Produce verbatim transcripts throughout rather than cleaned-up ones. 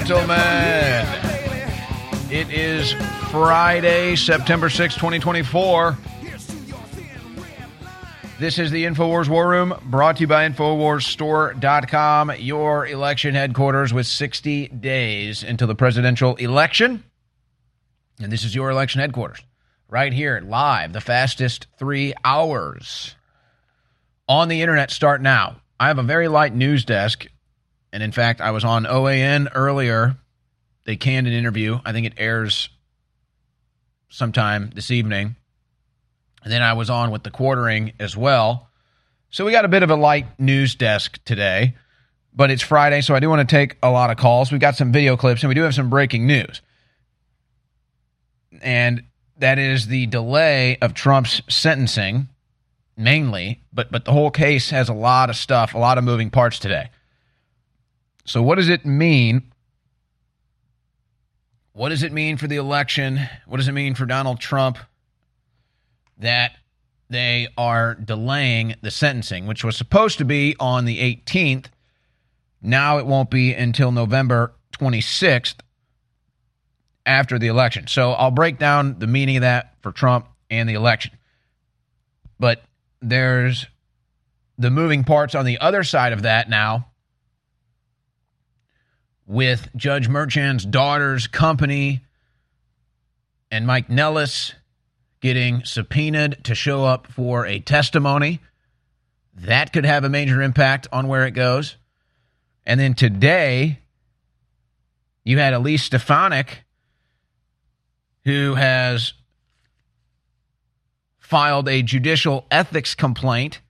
gentlemen, it is Friday, September sixth, twenty twenty-four. This is the InfoWars War Room, brought to you by InfoWars Store dot com, your election headquarters with sixty days until the presidential election. And this is your election headquarters, right here, live, the fastest three hours on the internet start now. I have a very light news desk, and in fact, I was on O A N earlier. They canned an interview. I think it airs sometime this evening. And then I was on with the Quartering as well. So we got a bit of a light news desk today, but it's Friday, so I do want to take a lot of calls. We've got some video clips, and we do have some breaking news. And that is the delay of Trump's sentencing, mainly, but but the whole case has a lot of stuff, a lot of moving parts today. So what does it mean? What does it mean for the election? What does it mean for Donald Trump that they are delaying the sentencing, which was supposed to be on the eighteenth? Now it won't be until November twenty-sixth after the election. So I'll break down the meaning of that for Trump and the election. But there's the moving parts on the other side of that now, with Judge Merchan's daughter's company and Mike Nellis getting subpoenaed to show up for a testimony. That could have a major impact on where it goes. And then today, you had Elise Stefanik, who has filed a judicial ethics complaint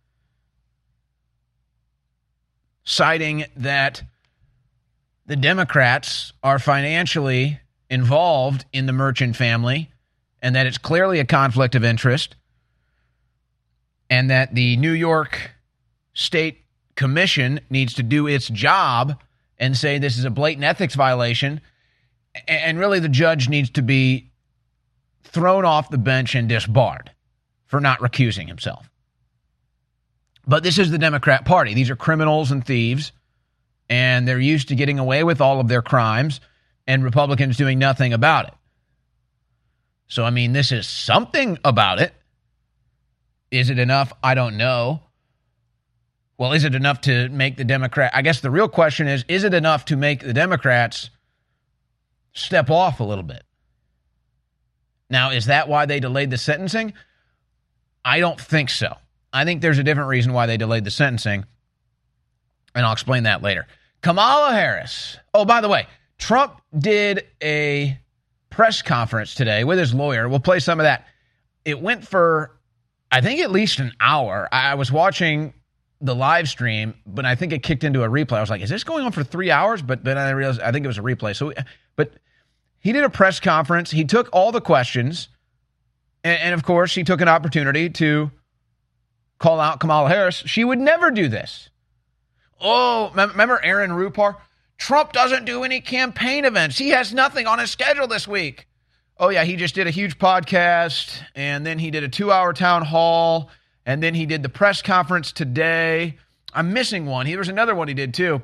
citing that the Democrats are financially involved in the Merchan family and that it's clearly a conflict of interest, and that the New York State Commission needs to do its job and say this is a blatant ethics violation, and really the judge needs to be thrown off the bench and disbarred for not recusing himself. But this is the Democrat Party. These are criminals and thieves, and they're used to getting away with all of their crimes and Republicans doing nothing about it. So, I mean, this is something about it. Is it enough? I don't know. Well, is it enough to make the Democrat? I guess the real question is, is it enough to make the Democrats step off a little bit? Now, is that why they delayed the sentencing? I don't think so. I think there's a different reason why they delayed the sentencing, and I'll explain that later. Kamala Harris. Oh, by the way, Trump did a press conference today with his lawyer. We'll play some of that. It went for, I think, at least an hour. I was watching the live stream, but I think it kicked into a replay. I was like, is this going on for three hours? But then I realized, I think it was a replay. So, but he did a press conference. He took all the questions. And, and of course, he took an opportunity to call out Kamala Harris. She would never do this. Oh, remember Aaron Rupar? Trump doesn't do any campaign events. He has nothing on his schedule this week. Oh, yeah, he just did a huge podcast, and then he did a two-hour town hall, and then he did the press conference today. I'm missing one. There was another one he did, too.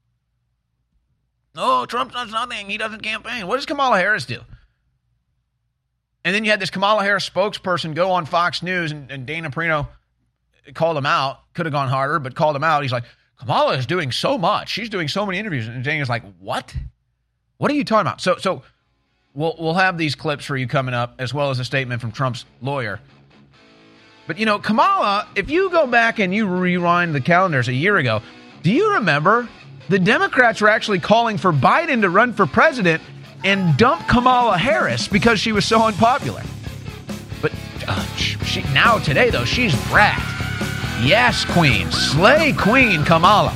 Oh, Trump does nothing. He doesn't campaign. What does Kamala Harris do? And then you had this Kamala Harris spokesperson go on Fox News, and, and Dana Perino called him out. Could have gone harder, but called him out. He's like, Kamala is doing so much. She's doing so many interviews. And Dana's like, what? What are you talking about? So so we'll we'll have these clips for you coming up, as well as a statement from Trump's lawyer. But, you know, Kamala, if you go back and you rewind the calendars a year ago, do you remember the Democrats were actually calling for Biden to run for president and dump Kamala Harris because she was so unpopular? But uh, she, now today, though, she's brat. Yes, queen. Slay queen Kamala.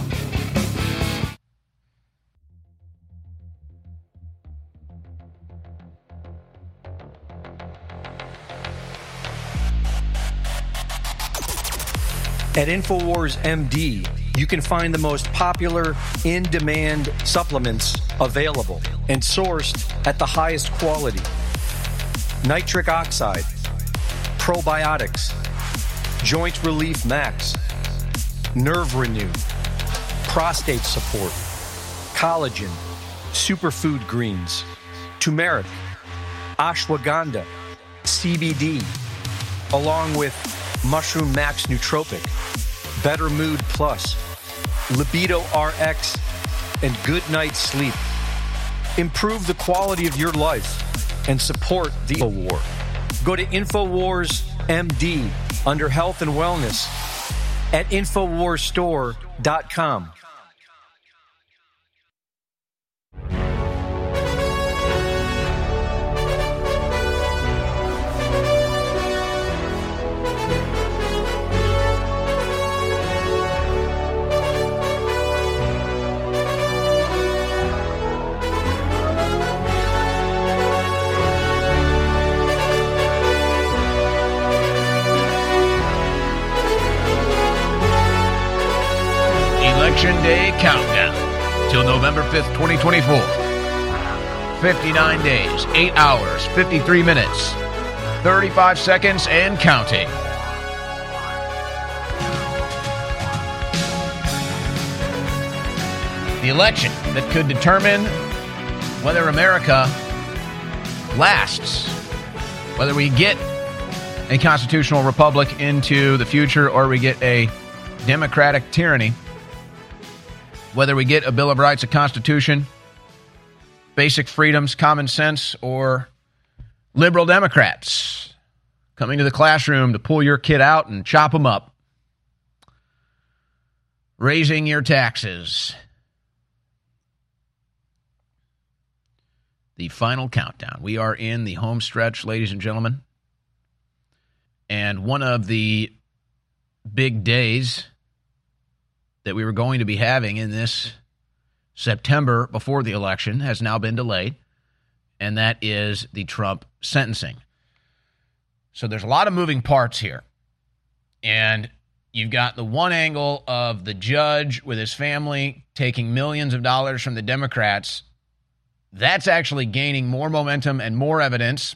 At InfoWars M D, you can find the most popular in-demand supplements available and sourced at the highest quality. Nitric oxide, probiotics, Joint Relief Max, Nerve Renew, prostate support, collagen, superfood greens, turmeric, ashwagandha, C B D, along with Mushroom Max Nootropic, Better Mood Plus, Libido R X, and Good Night's Sleep. Improve the quality of your life and support the InfoWar. Go to InfoWars M D under Health and Wellness at infowars store dot com. Election Day countdown till November fifth, twenty twenty-four. fifty-nine days, eight hours, fifty-three minutes, thirty-five seconds, and counting. The election that could determine whether America lasts, whether we get a constitutional republic into the future or we get a democratic tyranny, whether we get a Bill of Rights, a Constitution, basic freedoms, common sense, or liberal Democrats coming to the classroom to pull your kid out and chop them up, raising your taxes. The final countdown. We are in the home stretch, ladies and gentlemen. And one of the big days that we were going to be having in this September before the election has now been delayed, and that is the Trump sentencing. So there's a lot of moving parts here. And you've got the one angle of the judge with his family taking millions of dollars from the Democrats. That's actually gaining more momentum and more evidence.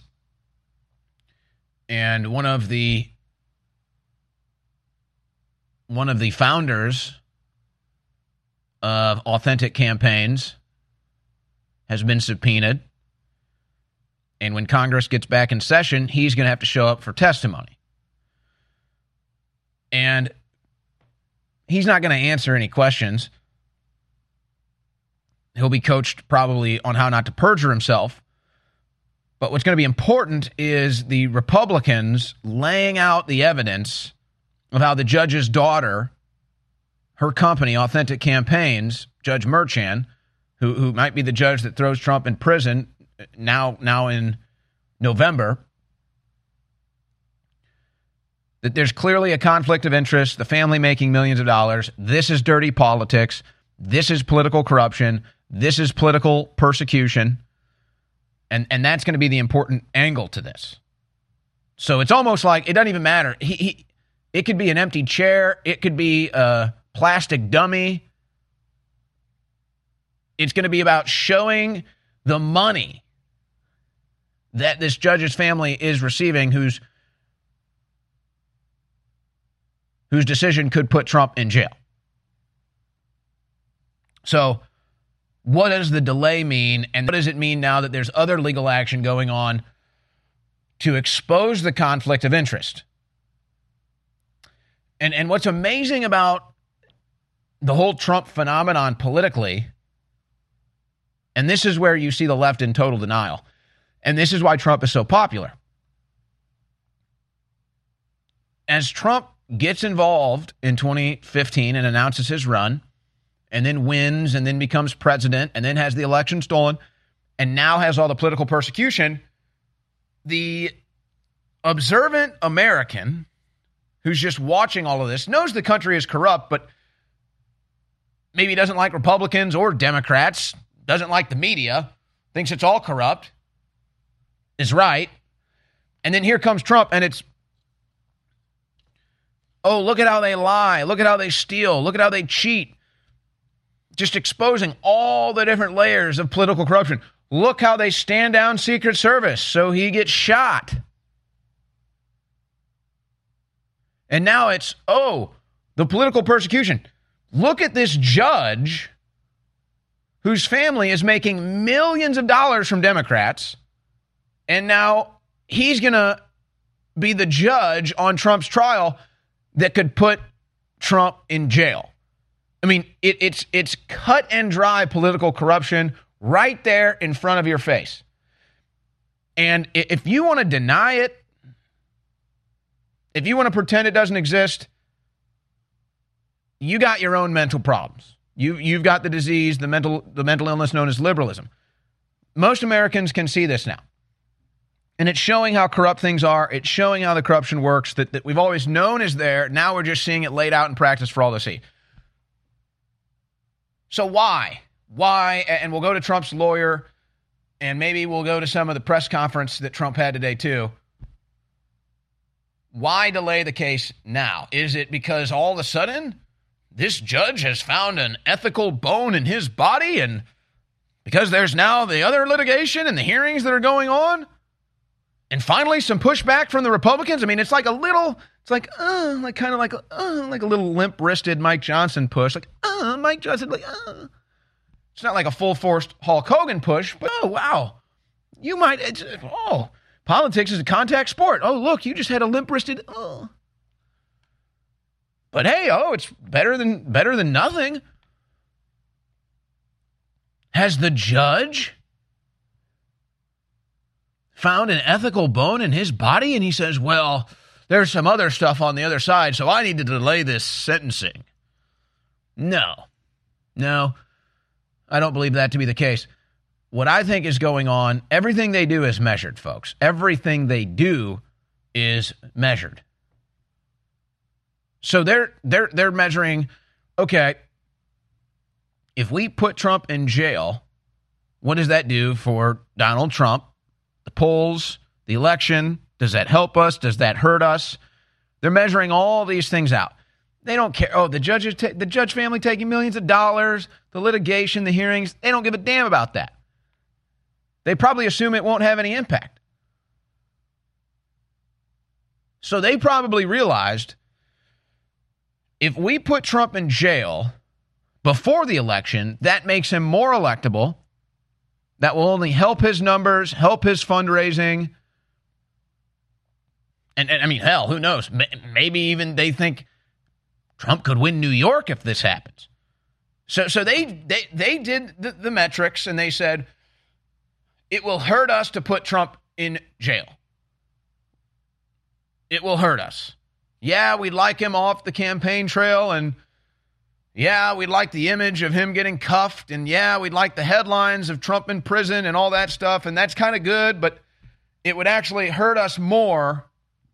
And one of the one of the founders of Authentic Campaigns has been subpoenaed. And when Congress gets back in session, he's going to have to show up for testimony. And he's not going to answer any questions. He'll be coached probably on how not to perjure himself. But what's going to be important is the Republicans laying out the evidence of how the judge's daughter, her company, Authentic Campaigns, Judge Merchan, who who might be the judge that throws Trump in prison now, now in November, that there's clearly a conflict of interest, the family making millions of dollars. This is dirty politics. This is political corruption. This is political persecution. And, and that's going to be the important angle to this. So it's almost like it doesn't even matter. He, he, it could be an empty chair. It could be a plastic dummy. It's going to be about showing the money that this judge's family is receiving, whose whose decision could put Trump in jail. So what does the delay mean, and what does it mean now that there's other legal action going on to expose the conflict of interest? And and what's amazing about the whole Trump phenomenon politically, and this is where you see the left in total denial, and this is why Trump is so popular. As Trump gets involved in twenty fifteen and announces his run, and then wins, and then becomes president, and then has the election stolen, and now has all the political persecution, the observant American who's just watching all of this knows the country is corrupt, but maybe doesn't like Republicans or Democrats, doesn't like the media, thinks it's all corrupt, is right. And then here comes Trump, and it's, oh, look at how they lie. Look at how they steal. Look at how they cheat. Just exposing all the different layers of political corruption. Look how they stand down Secret Service so he gets shot. And now it's, oh, the political persecution. Look at this judge whose family is making millions of dollars from Democrats, and now he's going to be the judge on Trump's trial that could put Trump in jail. I mean, it, it's it's cut and dry political corruption right there in front of your face. And if you want to deny it, if you want to pretend it doesn't exist, you got your own mental problems. You, you've got the disease, the mental, the mental illness known as liberalism. Most Americans can see this now. And it's showing how corrupt things are. It's showing how the corruption works that, that we've always known is there. Now we're just seeing it laid out in practice for all to see. So why? Why? And we'll go to Trump's lawyer, and maybe we'll go to some of the press conference that Trump had today too. Why delay the case now? Is it because all of a sudden this judge has found an ethical bone in his body, and because there's now the other litigation and the hearings that are going on? And finally, some pushback from the Republicans. I mean, it's like a little, it's like, uh, like kind of like, uh, like a little limp-wristed Mike Johnson push. Like, uh, Mike Johnson, like, uh. It's not like a full-forced Hulk Hogan push, but oh, wow. You might, it's, oh, politics is a contact sport. Oh, look, you just had a limp-wristed, oh. But hey, oh, it's better than, better than nothing. Has the judge found an ethical bone in his body? And he says, well, there's some other stuff on the other side, so I need to delay this sentencing. No. No, I don't believe that to be the case. What I think is going on, everything they do is measured, folks. Everything they do is measured. So they're they're they're measuring, okay, if we put Trump in jail, what does that do for Donald Trump? The polls, the election, does that help us? Does that hurt us? They're measuring all these things out. They don't care. Oh, the judges, ta- the judge family taking millions of dollars, the litigation, the hearings. They don't give a damn about that. They probably assume it won't have any impact. So they probably realized if we put Trump in jail before the election, that makes him more electable. That will only help his numbers, help his fundraising. And, and I mean, hell, who knows? Maybe even they think Trump could win New York if this happens. So so they they, they did the, the metrics, and they said, it will hurt us to put Trump in jail. It will hurt us. Yeah, we'd like him off the campaign trail, and yeah, we'd like the image of him getting cuffed, and yeah, we'd like the headlines of Trump in prison and all that stuff, and that's kind of good, but it would actually hurt us more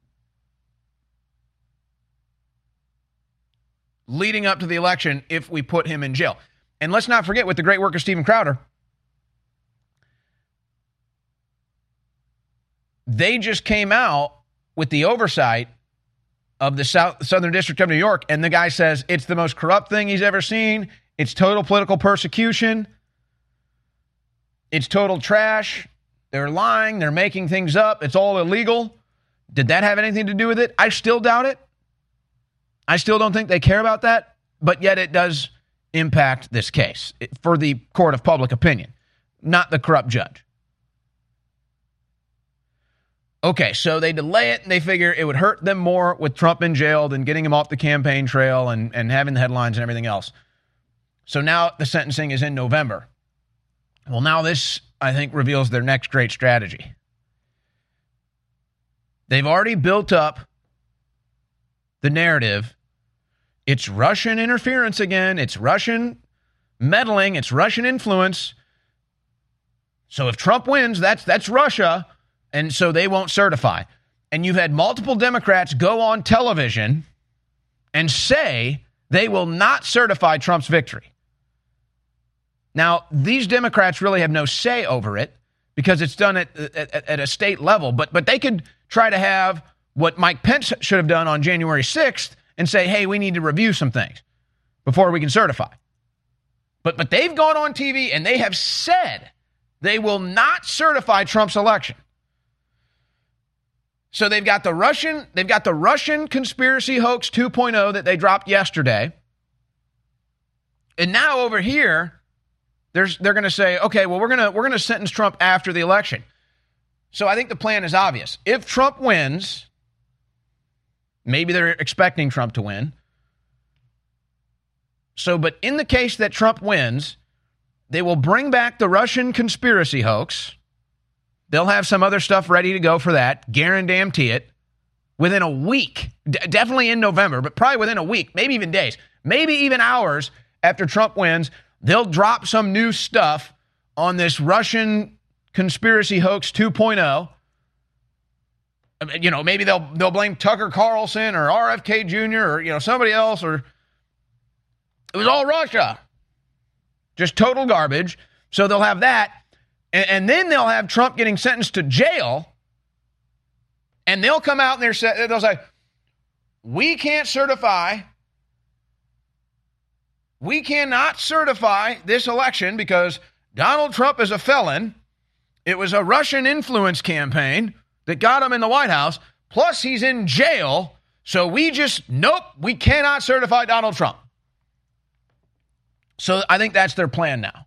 leading up to the election if we put him in jail. And let's not forget, with the great work of Steven Crowder, they just came out with the oversight of the South, Southern District of New York, and the guy says it's the most corrupt thing he's ever seen. It's total political persecution. It's total trash. They're lying. They're making things up. It's all illegal. Did that have anything to do with it? I still doubt it. I still don't think they care about that, but yet it does impact this case for the court of public opinion, not the corrupt judge. Okay, so they delay it, and they figure it would hurt them more with Trump in jail than getting him off the campaign trail and, and having the headlines and everything else. So now the sentencing is in November. Well, now this, I think, reveals their next great strategy. They've already built up the narrative. It's Russian interference again. It's Russian meddling. It's Russian influence. So if Trump wins, that's that's Russia. And so they won't certify. And you've had multiple Democrats go on television and say they will not certify Trump's victory. Now, these Democrats really have no say over it because it's done at, at, at a state level. But, but they could try to have what Mike Pence should have done on January sixth and say, hey, we need to review some things before we can certify. But, but they've gone on T V and they have said they will not certify Trump's election. So they've got the Russian, they've got the Russian conspiracy hoax two point oh that they dropped yesterday. And now over here, There's, they're going to say, okay, well, we're going to we're going to sentence Trump after the election. So I think the plan is obvious. If Trump wins, maybe they're expecting Trump to win. So, but in the case that Trump wins, they will bring back the Russian conspiracy hoax. They'll have some other stuff ready to go for that. Guarantee it. Within a week, d- definitely in November, but probably within a week, maybe even days, maybe even hours after Trump wins, they'll drop some new stuff on this Russian conspiracy hoax two point oh. You know, maybe they'll they'll blame Tucker Carlson or R F K Junior or, you know, somebody else, or it was all Russia. Just total garbage. So they'll have that. And, and then they'll have Trump getting sentenced to jail. And they'll come out and they're say, they'll say, we can't certify, we cannot certify this election because Donald Trump is a felon. It was a Russian influence campaign that got him in the White House. Plus, he's in jail. So we just, nope, we cannot certify Donald Trump. So I think that's their plan now.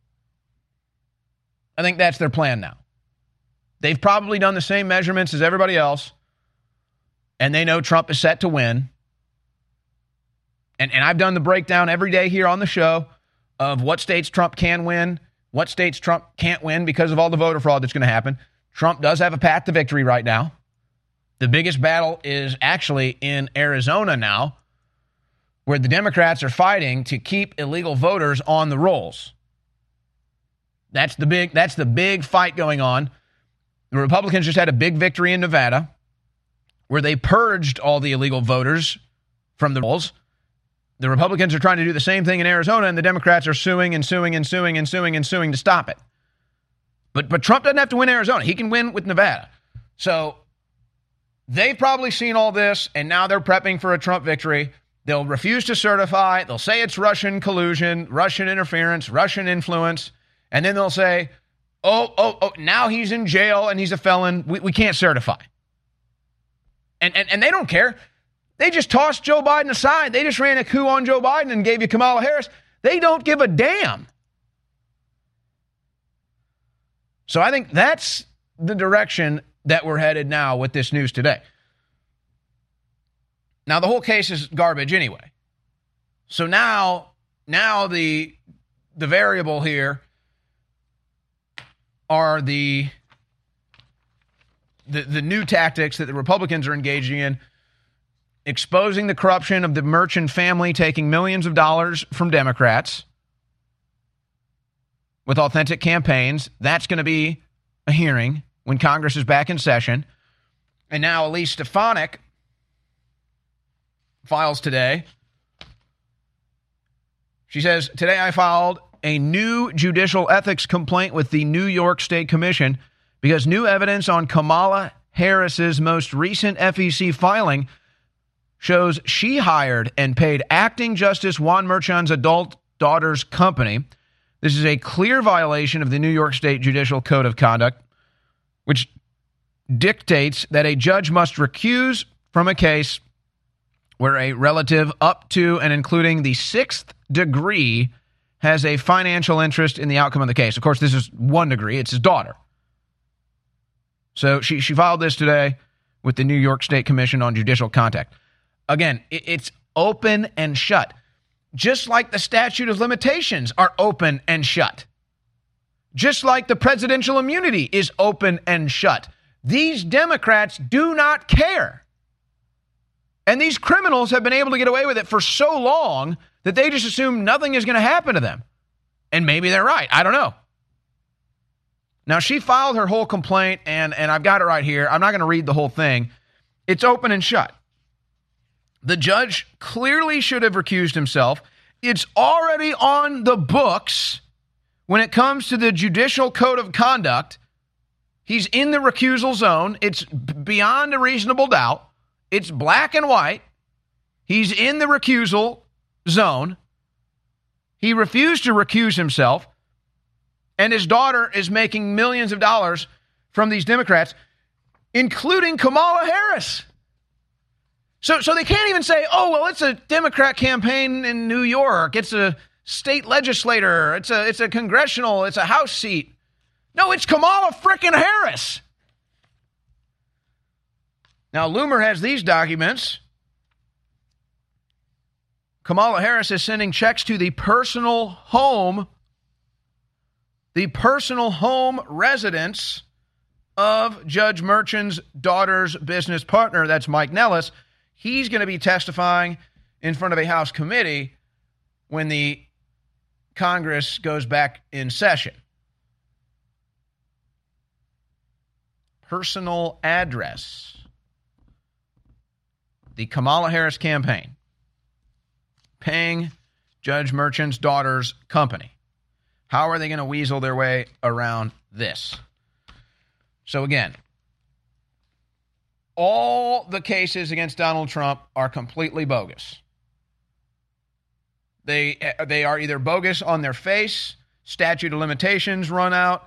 I think that's their plan now. They've probably done the same measurements as everybody else, and they know Trump is set to win. And, and I've done the breakdown every day here on the show of what states Trump can win, what states Trump can't win because of all the voter fraud that's going to happen. Trump does have a path to victory right now. The biggest battle is actually in Arizona now, where the Democrats are fighting to keep illegal voters on the rolls. That's the big, that's the big fight going on. The Republicans just had a big victory in Nevada where they purged all the illegal voters from the rolls. The Republicans are trying to do the same thing in Arizona, and the Democrats are suing and suing and suing and suing and suing to stop it. But but Trump doesn't have to win Arizona. He can win with Nevada. So they've probably seen all this, and now they're prepping for a Trump victory. They'll refuse to certify. They'll say it's Russian collusion, Russian interference, Russian influence. And then they'll say, oh, oh, oh, now he's in jail and he's a felon. We, we can't certify. And, and and they don't care. They just tossed Joe Biden aside. They just ran a coup on Joe Biden and gave you Kamala Harris. They don't give a damn. So I think that's the direction that we're headed now with this news today. Now, the whole case is garbage anyway. So now, now the the variable here are the, the the new tactics that the Republicans are engaging in, exposing the corruption of the Merchant family, taking millions of dollars from Democrats with authentic campaigns. That's going to be a hearing when Congress is back in session. And now Elise Stefanik files today. She says, today I filed a new judicial ethics complaint with the New York State Commission because new evidence on Kamala Harris's most recent F E C filing shows she hired and paid acting Justice Juan Merchan's adult daughter's company. This is a clear violation of the New York State Judicial Code of Conduct, which dictates that a judge must recuse from a case where a relative up to and including the sixth degree has a financial interest in the outcome of the case. Of course, this is one degree. It's his daughter. So she, she filed this today with the New York State Commission on Judicial Conduct. Again, it, it's open and shut. Just like the statute of limitations are open and shut. Just like the presidential immunity is open and shut. These Democrats do not care. And these criminals have been able to get away with it for so long that they just assume nothing is going to happen to them. And maybe they're right. I don't know. Now, she filed her whole complaint, and, and I've got it right here. I'm not going to read the whole thing. It's open and shut. The judge clearly should have recused himself. It's already on the books when it comes to the Judicial Code of Conduct. He's in the recusal zone. It's beyond a reasonable doubt. It's black and white. He's in the recusal zone. He refused to recuse himself. And his daughter is making millions of dollars from these Democrats, including Kamala Harris. So so they can't even say, oh, well, it's a Democrat campaign in New York. It's a state legislator. It's a, it's a congressional, it's a House seat. No, it's Kamala frickin' Harris. Now, Loomer has these documents. Kamala Harris is sending checks to the personal home, the personal home residence of Judge Merchan's daughter's business partner. That's Mike Nellis. He's going to be testifying in front of a House committee when the Congress goes back in session. Personal address. The Kamala Harris campaign paying Judge Merchan's daughter's company. How are they going to weasel their way around this? So again, all the cases against Donald Trump are completely bogus. They they are either bogus on their face, statute of limitations run out,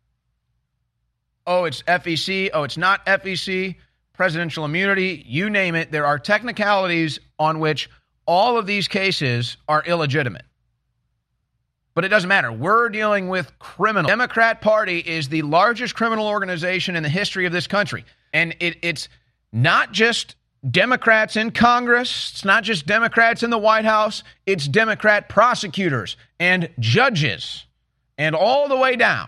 oh, it's F E C, oh, it's not F E C, presidential immunity, you name it. There are technicalities on which all of these cases are illegitimate. But it doesn't matter. We're dealing with criminal. The Democrat Party is the largest criminal organization in the history of this country. And it, it's not just Democrats in Congress. It's not just Democrats in the White House. It's Democrat prosecutors and judges and all the way down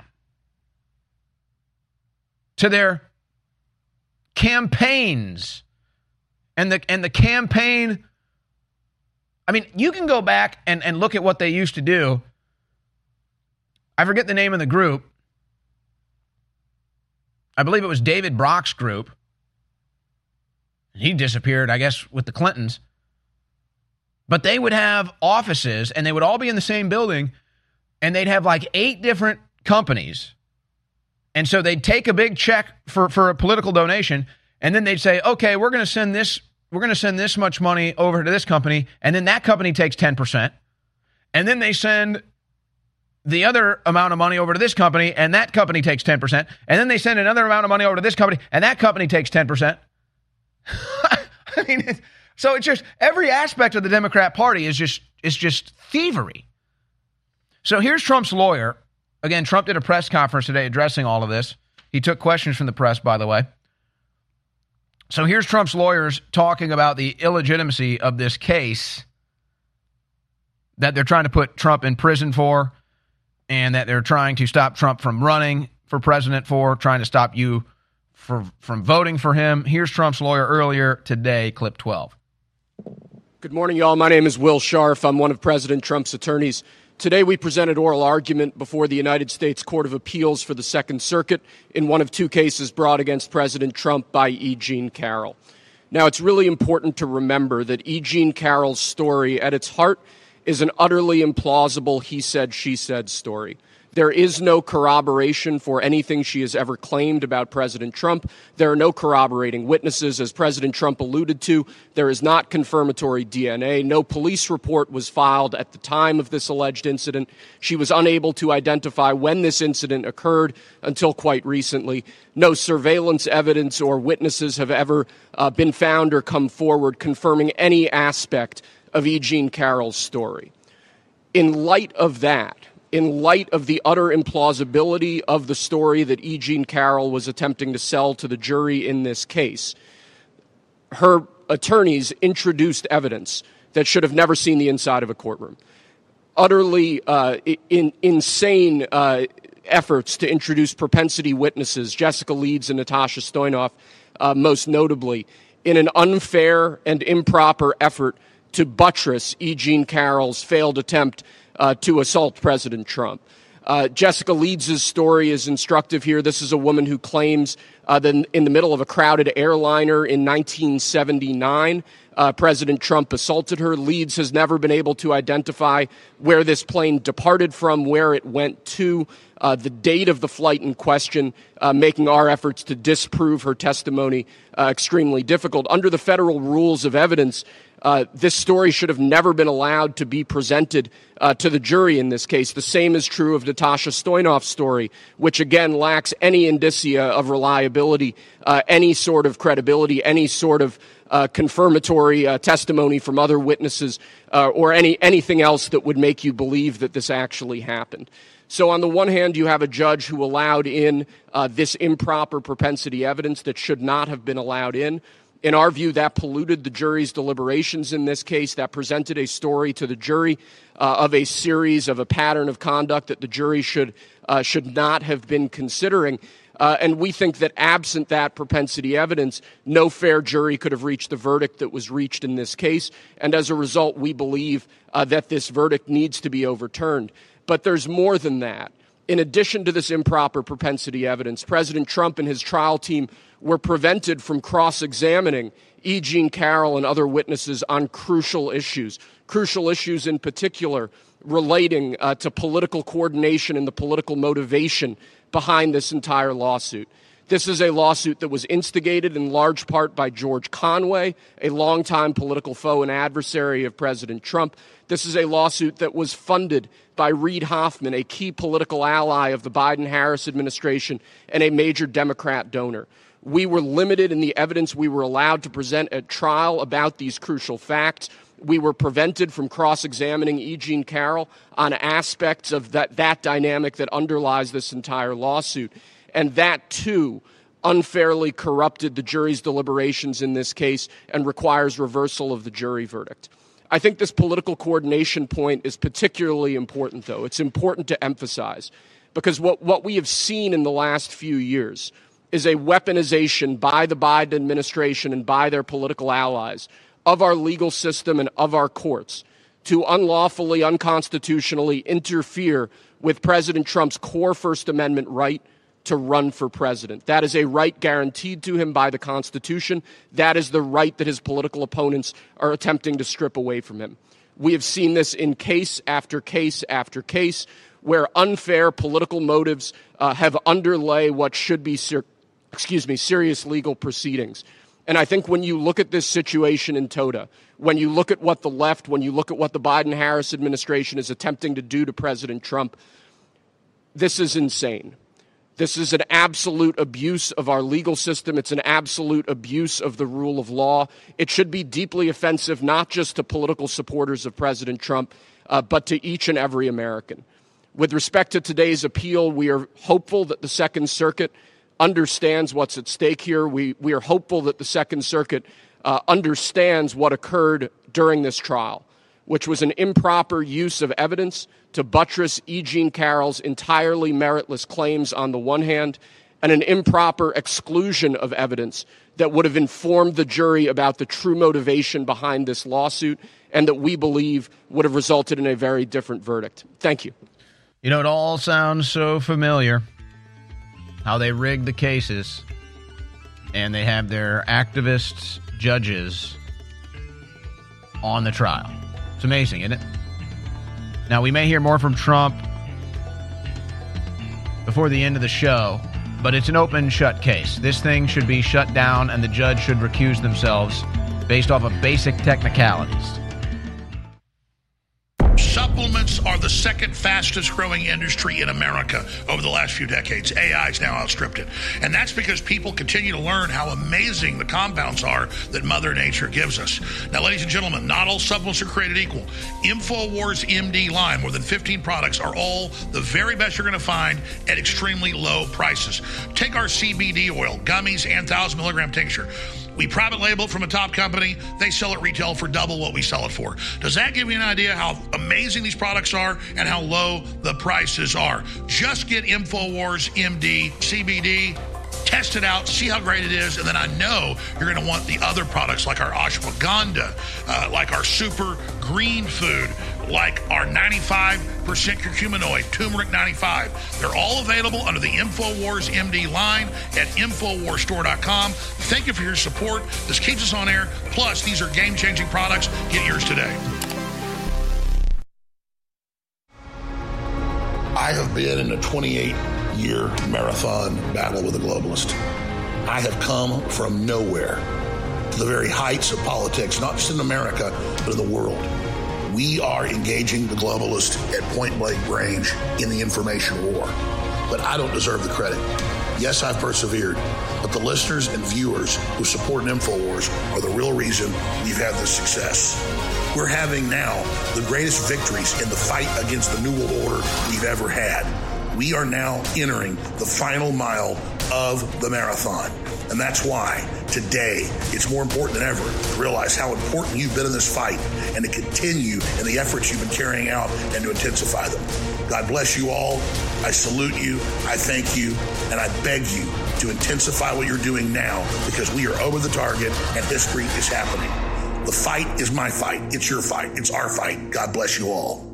to their campaigns and the and the campaign. I mean, you can go back and, and look at what they used to do. I forget the name of the group. I believe it was David Brock's group. He disappeared, I guess, with the Clintons. But they would have offices, and they would all be in the same building, and they'd have like eight different companies. And so they'd take a big check for, for a political donation, and then they'd say, okay, we're going to send this, we're going to send this much money over to this company, and then that company takes ten percent. And then they send the other amount of money over to this company, and that company takes ten percent. And then they send another amount of money over to this company, and that company takes ten percent. I mean, it, so it's just every aspect of the Democrat Party is just is just thievery. So here's Trump's lawyer. Again, Trump did a press conference today addressing all of this. He took questions from the press, by the way. So here's Trump's lawyers talking about the illegitimacy of this case that they're trying to put Trump in prison for, and that they're trying to stop Trump from running for president for, trying to stop you for, from voting for him. Here's Trump's lawyer earlier today, clip twelve. Good morning, y'all. My name is Will Scharf. I'm one of President Trump's attorneys. Today we presented oral argument before the United States Court of Appeals for the Second Circuit in one of two cases brought against President Trump by E. Jean Carroll. Now, it's really important to remember that E. Jean Carroll's story at its heart is an utterly implausible he said, she said story. There is no corroboration for anything she has ever claimed about President Trump. There are no corroborating witnesses. As President Trump alluded to, there is not confirmatory D N A. No police report was filed at the time of this alleged incident. She was unable to identify when this incident occurred until quite recently. No surveillance evidence or witnesses have ever uh, been found or come forward confirming any aspect of E. Jean Carroll's story. In light of that, in light of the utter implausibility of the story that E. Jean Carroll was attempting to sell to the jury in this case, her attorneys introduced evidence that should have never seen the inside of a courtroom. Utterly uh, in, insane uh, efforts to introduce propensity witnesses, Jessica Leeds and Natasha Stoynoff, uh, most notably, in an unfair and improper effort to buttress E. Jean Carroll's failed attempt uh, to assault President Trump. Uh, Jessica Leeds' story is instructive here. This is a woman who claims uh, that in the middle of a crowded airliner in nineteen seventy-nine, uh, President Trump assaulted her. Leeds has never been able to identify where this plane departed from, where it went to, uh, the date of the flight in question, uh, making our efforts to disprove her testimony uh, extremely difficult. Under the federal rules of evidence, Uh, this story should have never been allowed to be presented uh, to the jury in this case. The same is true of Natasha Stoynoff's story, which again lacks any indicia of reliability, uh, any sort of credibility, any sort of uh, confirmatory uh, testimony from other witnesses, uh, or any anything else that would make you believe that this actually happened. So on the one hand, you have a judge who allowed in uh, this improper propensity evidence that should not have been allowed in. In our view, that polluted the jury's deliberations in this case. That presented a story to the jury uh, of a series of a pattern of conduct that the jury should uh, should not have been considering. Uh, and we think that absent that propensity evidence, no fair jury could have reached the verdict that was reached in this case. And as a result, we believe uh, that this verdict needs to be overturned. But there's more than that. In addition to this improper propensity evidence, President Trump and his trial team were prevented from cross-examining E. Jean Carroll and other witnesses on crucial issues, crucial issues in particular relating uh, to political coordination and the political motivation behind this entire lawsuit. This is a lawsuit that was instigated in large part by George Conway, a longtime political foe and adversary of President Trump. This is a lawsuit that was funded by Reid Hoffman, a key political ally of the Biden-Harris administration and a major Democrat donor. We were limited in the evidence we were allowed to present at trial about these crucial facts. We were prevented from cross-examining E. Jean Carroll on aspects of that, that dynamic that underlies this entire lawsuit. And that, too, unfairly corrupted the jury's deliberations in this case and requires reversal of the jury verdict. I think this political coordination point is particularly important, though. It's important to emphasize because what, what we have seen in the last few years is a weaponization by the Biden administration and by their political allies of our legal system and of our courts to unlawfully, unconstitutionally interfere with President Trump's core First Amendment right to run for president. That is a right guaranteed to him by the Constitution. That is the right that his political opponents are attempting to strip away from him. We have seen this in case after case after case where unfair political motives uh, have underlay what should be ser- excuse me, serious legal proceedings. And I think when you look at this situation in toto, when you look at what the left, when you look at what the Biden-Harris administration is attempting to do to President Trump, this is insane. This is an absolute abuse of our legal system. It's an absolute abuse of the rule of law. It should be deeply offensive, not just to political supporters of President Trump, uh, but to each and every American. With respect to today's appeal, we are hopeful that the Second Circuit understands what's at stake here. We, we are hopeful that the Second Circuit uh, understands what occurred during this trial, which was an improper use of evidence to buttress E. Jean Carroll's entirely meritless claims on the one hand, and an improper exclusion of evidence that would have informed the jury about the true motivation behind this lawsuit and that we believe would have resulted in a very different verdict. Thank you. You know, it all sounds so familiar, how they rigged the cases, and they have their activists, judges on the trial. It's amazing, isn't it? Now, we may hear more from Trump before the end of the show, but it's an open shut case. This thing should be shut down, and the judge should recuse themselves based off of basic technicalities. Supplements are the second fastest growing industry in America over the last few decades. A I has now outstripped it. And that's because people continue to learn how amazing the compounds are that Mother Nature gives us. Now, ladies and gentlemen, not all supplements are created equal. InfoWars M D line, more than fifteen products, are all the very best you're going to find at extremely low prices. Take our C B D oil, gummies, and one thousand milligram tincture. We private label it from a top company. They sell it retail for double what we sell it for. Does that give you an idea how amazing these products are and how low the prices are? Just get InfoWars M D C B D, test it out, see how great it is, and then I know you're going to want the other products like our ashwagandha, uh, like our super green food, like our ninety-five percent curcuminoid, turmeric ninety-five. They're all available under the InfoWars M D line at infowars store dot com. Thank you for your support. This keeps us on air. Plus, these are game-changing products. Get yours today. I have been in a twenty-eight year marathon battle with a globalist. I have come from nowhere to the very heights of politics, not just in America, but in the world. We are engaging the globalists at point-blank range in the information war. But I don't deserve the credit. Yes, I've persevered, but the listeners and viewers who support InfoWars are the real reason we've had this success. We're having now the greatest victories in the fight against the New World Order we've ever had. We are now entering the final mile of the marathon. And that's why today it's more important than ever to realize how important you've been in this fight and to continue in the efforts you've been carrying out and to intensify them. God bless you all. I salute you. I thank you. And I beg you to intensify what you're doing now, because we are over the target and history is happening. The fight is my fight. It's your fight. It's our fight. God bless you all.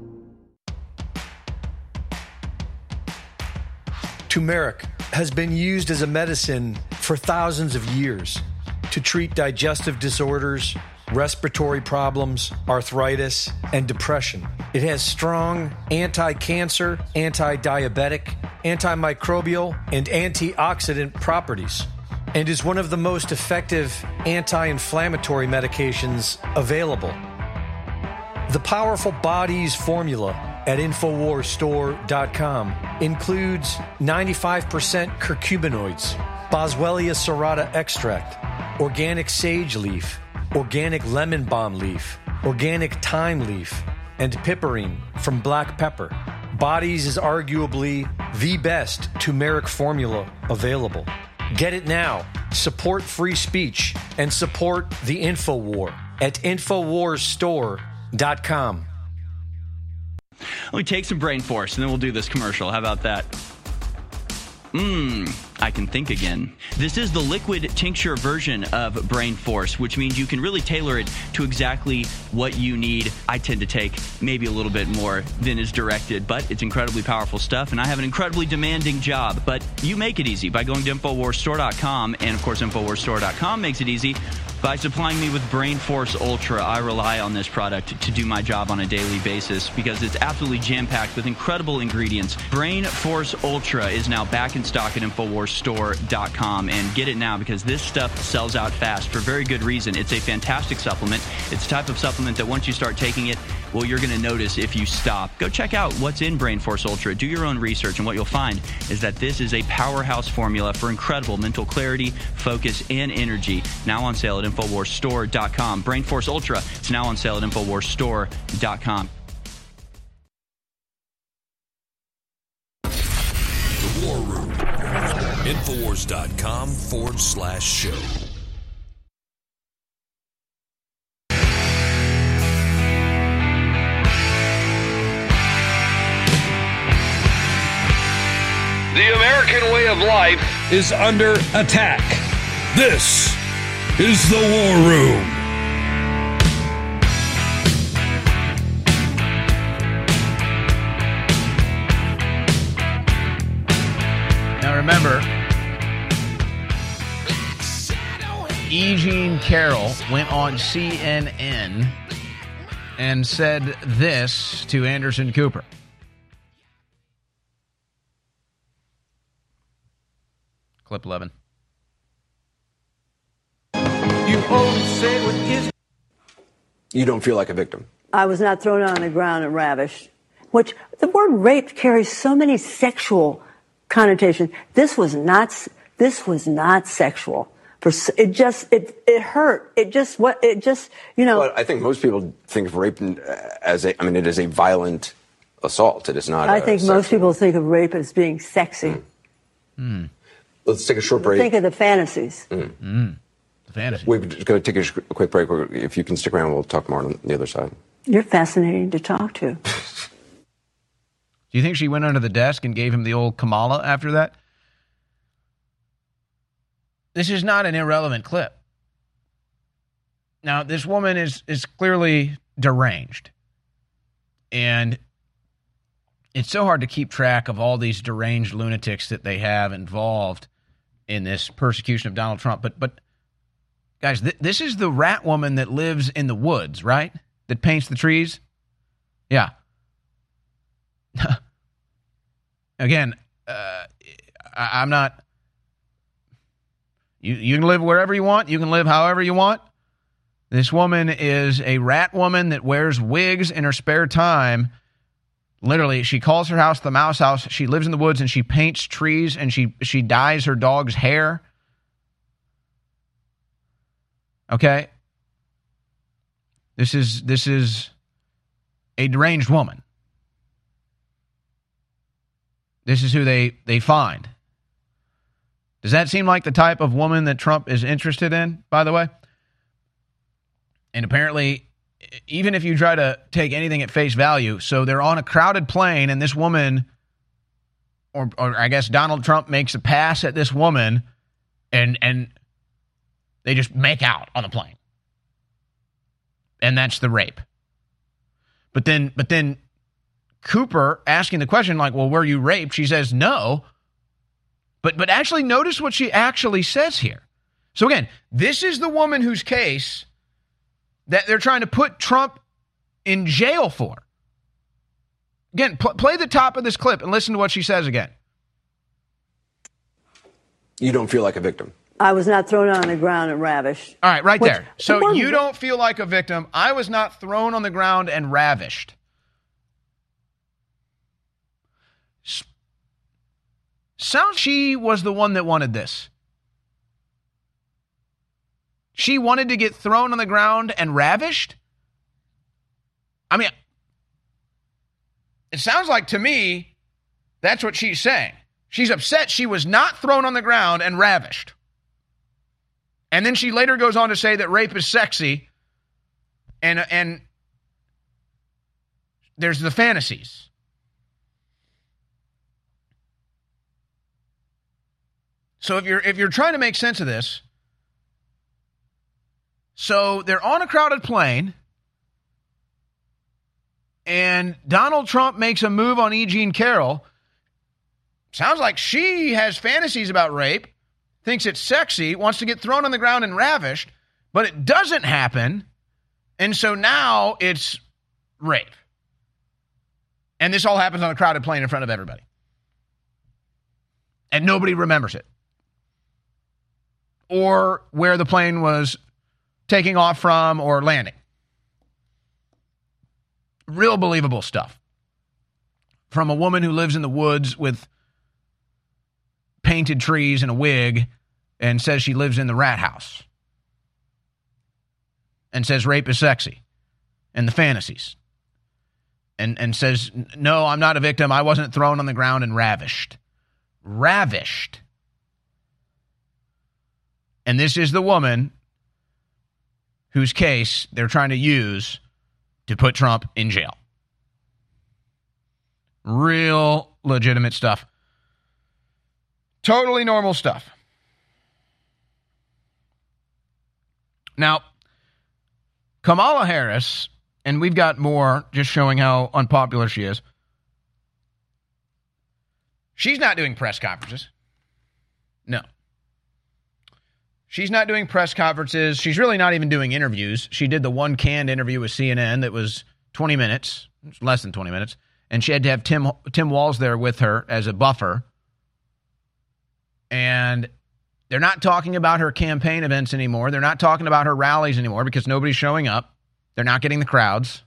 Turmeric has been used as a medicine for thousands of years to treat digestive disorders, respiratory problems, arthritis, and depression. It has strong anti-cancer, anti-diabetic, antimicrobial, and antioxidant properties, and is one of the most effective anti-inflammatory medications available. The Powerful Bodies formula at Infowars Store dot com includes ninety-five percent curcuminoids, Boswellia serrata extract, organic sage leaf, organic lemon balm leaf, organic thyme leaf, and piperine from black pepper. Bodies is arguably the best turmeric formula available. Get it now. Support free speech and support the InfoWar at Infowars Store dot com. Let me take some Brain Force, and then we'll do this commercial. How about that? Mmm, I can think again. This is the liquid tincture version of Brain Force, which means you can really tailor it to exactly what you need. I tend to take maybe a little bit more than is directed, but it's incredibly powerful stuff, and I have an incredibly demanding job. But you make it easy by going to Infowars Store dot com, and of course Infowars Store dot com makes it easy by supplying me with Brain Force Ultra. I rely on this product to do my job on a daily basis because it's absolutely jam-packed with incredible ingredients. Brain Force Ultra is now back in stock at Infowars Store dot com, and get it now because this stuff sells out fast for very good reason. It's a fantastic supplement. It's the type of supplement that once you start taking it, well, you're going to notice if you stop. Go check out what's in Brain Force Ultra. Do your own research, and what you'll find is that this is a powerhouse formula for incredible mental clarity, focus, and energy. Now on sale at Infowars Store dot com. Brain Force Ultra, it's now on sale at Infowars Store dot com. The War Room. Infowars dot com forward slash show. The American way of life is under attack. This is the War Room. Now remember, E. Jean Carroll went on C N N and said this to Anderson Cooper. Clip eleven. You always say what is. You don't feel like a victim. I was not thrown on the ground and ravished. Which the word rape carries so many sexual connotations. This was not. This was not sexual. For it just it it hurt. It just what it just you know. Well, I think most people think of rape as a. I mean, it is a violent assault. It is not. I think sexual. most people think of rape as being sexy. Mm. Mm. Let's take a short break. Think of the fantasies. Mm. Mm. The fantasy. We're just going to take a quick break. If you can stick around, we'll talk more on the other side. You're fascinating to talk to. Do you think she went under the desk and gave him the old Kamala after that? This is not an irrelevant clip. Now, this woman is is clearly deranged. And it's so hard to keep track of all these deranged lunatics that they have involved in this persecution of Donald Trump. But, but guys, th- this is the rat woman that lives in the woods, right? That paints the trees? Yeah. Again, uh, I- I'm not... You, you can live wherever you want. You can live however you want. This woman is a rat woman that wears wigs in her spare time. Literally, she calls her house the Mouse House. She lives in the woods and she paints trees and she, she dyes her dog's hair. Okay? This is this is a deranged woman. This is who they, they find. Does that seem like the type of woman that Trump is interested in, by the way? And apparently, even if you try to take anything at face value, so they're on a crowded plane and this woman, or, or I guess Donald Trump makes a pass at this woman and and they just make out on the plane. And that's the rape. But then, but then Cooper asking the question like, well, were you raped? She says no. But but actually notice what she actually says here. So again, this is the woman whose case that they're trying to put Trump in jail for. Again, pl- play the top of this clip and listen to what she says again. You don't feel like a victim. I was not thrown on the ground and ravished. All right, right Which, there. So you don't feel like a victim. I was not thrown on the ground and ravished. Sounds she was the one that wanted this. She wanted to get thrown on the ground and ravished? I mean, it sounds like to me that's what she's saying. She's upset she was not thrown on the ground and ravished. And then she later goes on to say that rape is sexy and and there's the fantasies. So if you're if you're trying to make sense of this, so they're on a crowded plane and Donald Trump makes a move on E. Jean Carroll. Sounds like she has fantasies about rape, thinks it's sexy, wants to get thrown on the ground and ravished, but it doesn't happen. And so now it's rape. And this all happens on a crowded plane in front of everybody. And nobody remembers it. Or where the plane was taking off from or landing. Real believable stuff. From a woman who lives in the woods with painted trees and a wig and says she lives in the rat house. And says rape is sexy. And the fantasies. And, and says, no, I'm not a victim. I wasn't thrown on the ground and ravished. Ravished. And this is the woman whose case they're trying to use to put Trump in jail. Real legitimate stuff. Totally normal stuff. Now, Kamala Harris, and we've got more just showing how unpopular she is. She's not doing press conferences. No. She's not doing press conferences. She's really not even doing interviews. She did the one canned interview with C N N that was twenty minutes, less than twenty minutes, and she had to have Tim Tim Walz there with her as a buffer. And they're not talking about her campaign events anymore. They're not talking about her rallies anymore because nobody's showing up. They're not getting the crowds.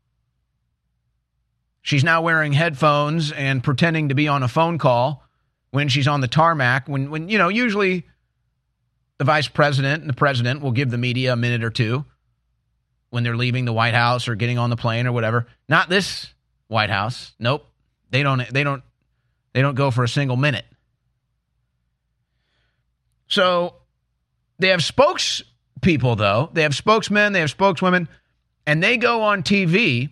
She's now wearing headphones and pretending to be on a phone call when she's on the tarmac. When, when you know, usually the vice president and the president will give the media a minute or two when they're leaving the White House or getting on the plane or whatever. Not this White House. Nope. They don't, they don't, they don't go for a single minute. So they have spokespeople, though. They have spokesmen, they have spokeswomen, and they go on T V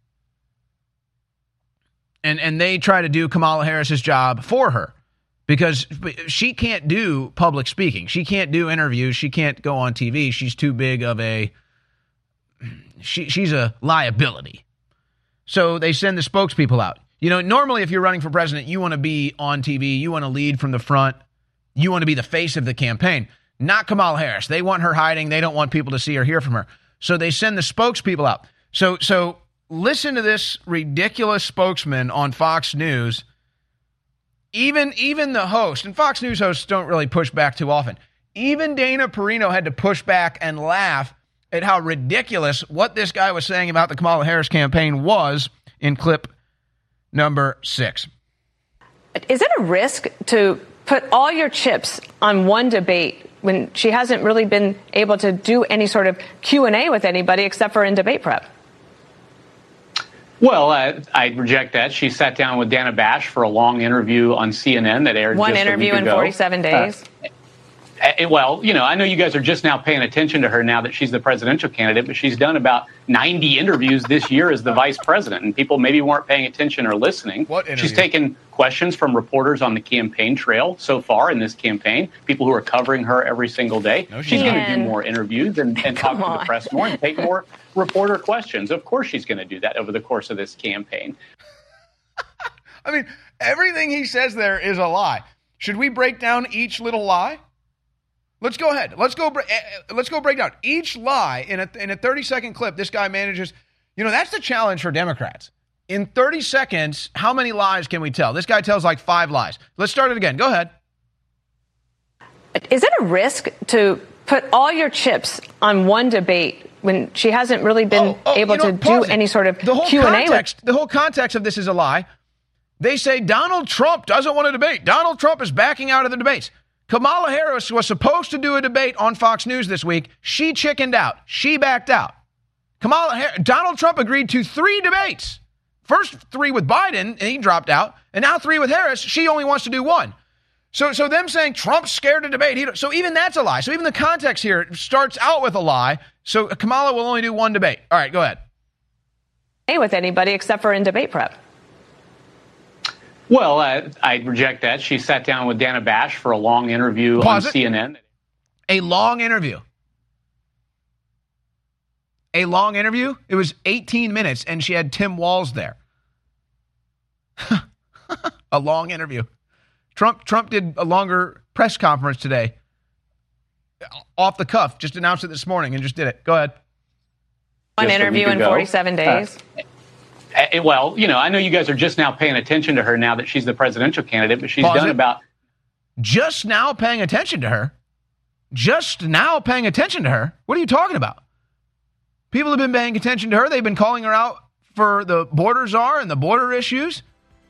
and, and they try to do Kamala Harris's job for her because she can't do public speaking. She can't do interviews. She can't go on T V. She's too big of a, she, she's a liability. So they send the spokespeople out. You know, normally if you're running for president, you want to be on T V. You want to lead from the front. You want to be the face of the campaign. Not Kamala Harris. They want her hiding. They don't want people to see or hear from her. So they send the spokespeople out. So so listen to this ridiculous spokesman on Fox News. Even, even the host, and Fox News hosts don't really push back too often. Even Dana Perino had to push back and laugh at how ridiculous what this guy was saying about the Kamala Harris campaign was in clip number six. Is it a risk to put all your chips on one debate when she hasn't really been able to do any sort of Q and A with anybody except for in debate prep? Well, uh, I reject that. She sat down with Dana Bash for a long interview on C N N that aired One just interview a week in ago. forty-seven days. Uh, Uh, well, you know, I know you guys are just now paying attention to her now that she's the presidential candidate, but she's done about ninety interviews this year as the vice president, and people maybe weren't paying attention or listening. What interview? She's taken questions from reporters on the campaign trail so far in this campaign, people who are covering her every single day. No, she she's going can't. to do more interviews and, and talk to the press more and take more reporter questions. Of course she's going to do that over the course of this campaign. I mean, everything he says there is a lie. Should we break down each little lie? Let's go ahead. Let's go. Let's go break down each lie in a in a thirty second clip. This guy manages. You know, that's the challenge for Democrats. In thirty seconds, how many lies can we tell? This guy tells like five lies. Let's start it again. Go ahead. Is it a risk to put all your chips on one debate when she hasn't really been Oh, oh, able you know, to pause do it. any sort of the whole Q and A? context, the whole context of this is a lie. They say Donald Trump doesn't want to debate. Donald Trump is backing out of the debates. Kamala Harris was supposed to do a debate on Fox News this week. She chickened out. She backed out. Kamala Harris, Donald Trump agreed to three debates. First three with Biden, and he dropped out. And now three with Harris. She only wants to do one. So so them saying Trump's scared to debate. He, so even that's a lie. So even the context here starts out with a lie. So Kamala will only do one debate. All right, go ahead. With anybody except for in debate prep. Well, uh, I reject that. She sat down with Dana Bash for a long interview Pause on it. C N N. A long interview. A long interview? It was eighteen minutes, and she had Tim Walz there. A long interview. Trump Trump did a longer press conference today. Off the cuff. Just announced it this morning and just did it. Go ahead. One Just a interview week in ago. forty-seven days. Uh, Uh, well, you know, I know you guys are just now paying attention to her now that she's the presidential candidate, but she's Pause done it. about... Just now paying attention to her? Just now paying attention to her? What are you talking about? People have been paying attention to her. They've been calling her out for the border czar and the border issues.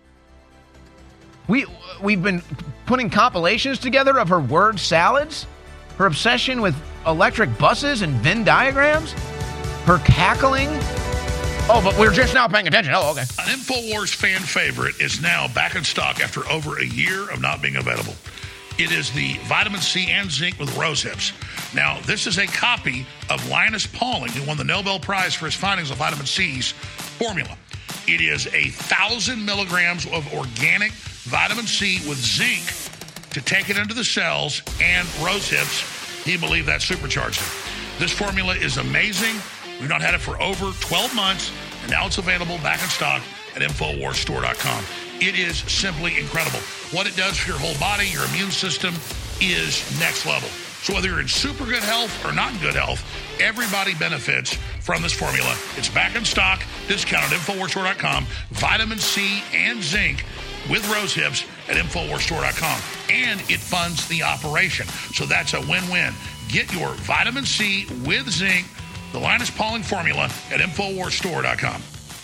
We, we've been putting compilations together of her word salads, her obsession with electric buses and Venn diagrams, her cackling. Oh, but we're just now paying attention. Oh, okay. An InfoWars fan favorite is now back in stock after over a year of not being available. It is the vitamin C and zinc with rose hips. Now, this is a copy of Linus Pauling, who won the Nobel Prize for his findings of vitamin C's formula. It is a thousand milligrams of organic vitamin C with zinc to take it into the cells, and rose hips. He believed that supercharged it. This formula is amazing. We've not had it for over twelve months, and now it's available back in stock at Infowars Store dot com. It is simply incredible. What it does for your whole body, your immune system, is next level. So whether you're in super good health or not in good health, everybody benefits from this formula. It's back in stock, discounted at Infowars Store dot com. Vitamin C and zinc with rose hips at Infowars Store dot com. And it funds the operation. So that's a win-win. Get your vitamin C with zinc, the Linus Pauling formula, at Infowars Store dot com.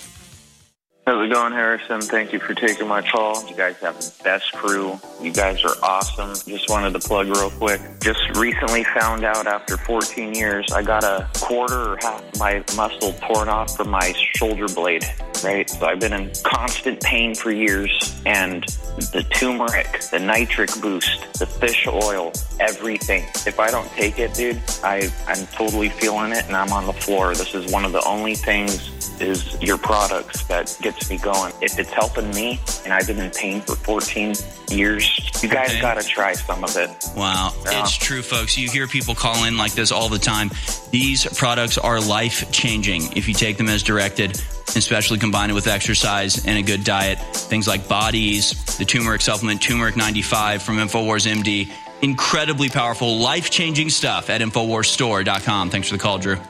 How's it going, Harrison? Thank you for taking my call. You guys have the best crew. You guys are awesome. Just wanted to plug real quick. Just recently found out after fourteen years, I got a quarter or half my muscle torn off from my shoulder blade, right? So I've been in constant pain for years, and the turmeric, the nitric boost, the fish oil, everything. If I don't take it, dude, I, I'm totally feeling it, and I'm on the floor. This is one of the only things is your products that gets me going. If it's helping me, and I've been in pain for fourteen years, you guys Okay. got to try some of it. Wow. Yeah. It's true, folks. You hear people call in like this all the time. These products are life-changing if you take them as directed, especially combined with exercise and a good diet. Things like Bodies, the turmeric supplement, Turmeric ninety-five from InfoWars M D. Incredibly powerful, life-changing stuff at Infowars Store dot com. Thanks for the call, Drew.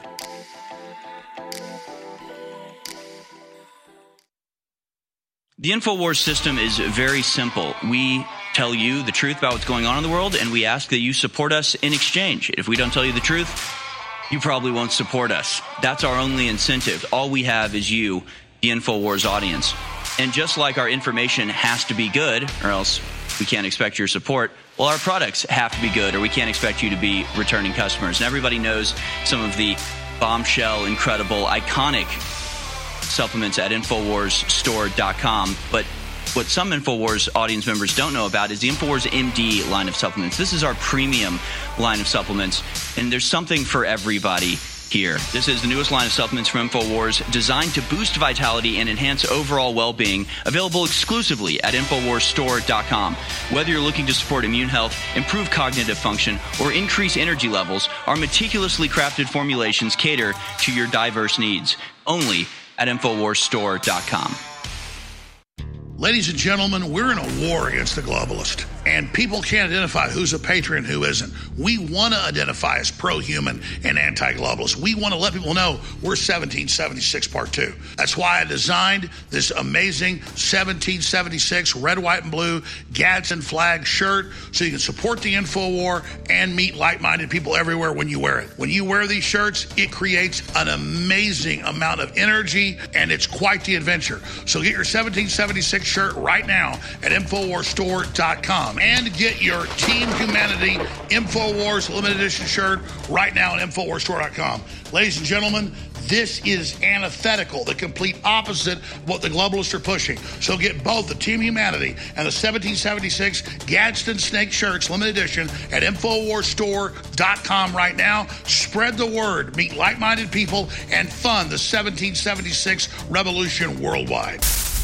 The InfoWars system is very simple. We tell you the truth about what's going on in the world, and we ask that you support us in exchange. If we don't tell you the truth, you probably won't support us. That's our only incentive. All we have is you, the InfoWars audience. And just like our information has to be good, or else we can't expect your support, well, our products have to be good, or we can't expect you to be returning customers. And everybody knows some of the bombshell, incredible, iconic supplements at Infowars Store dot com. But what some InfoWars audience members don't know about is the InfoWars M D line of supplements. This is our premium line of supplements, and there's something for everybody here. This is the newest line of supplements from InfoWars, designed to boost vitality and enhance overall well-being, available exclusively at Infowars Store dot com. Whether you're looking to support immune health, improve cognitive function, or increase energy levels, our meticulously crafted formulations cater to your diverse needs. Only at Infowars Store dot com. Ladies and gentlemen, we're in a war against the globalist, and people can't identify who's a patriot and who isn't. We want to identify as pro-human and anti-globalist. We want to let people know we're seventeen seventy-six Part two. That's why I designed this amazing seventeen seventy-six red, white, and blue Gadsden flag shirt so you can support the InfoWar and meet like-minded people everywhere when you wear it. When you wear these shirts, it creates an amazing amount of energy, and it's quite the adventure. So get your seventeen seventy-six shirt right now at Infowars Store dot com and get your Team Humanity InfoWars limited edition shirt right now at Infowars Store dot com. Ladies and gentlemen, this is antithetical, the complete opposite of what the globalists are pushing. So get both the Team Humanity and the seventeen seventy-six Gadsden Snake shirts limited edition at Infowars Store dot com right now. Spread the word, meet like-minded people, and fund the seventeen seventy-six revolution worldwide.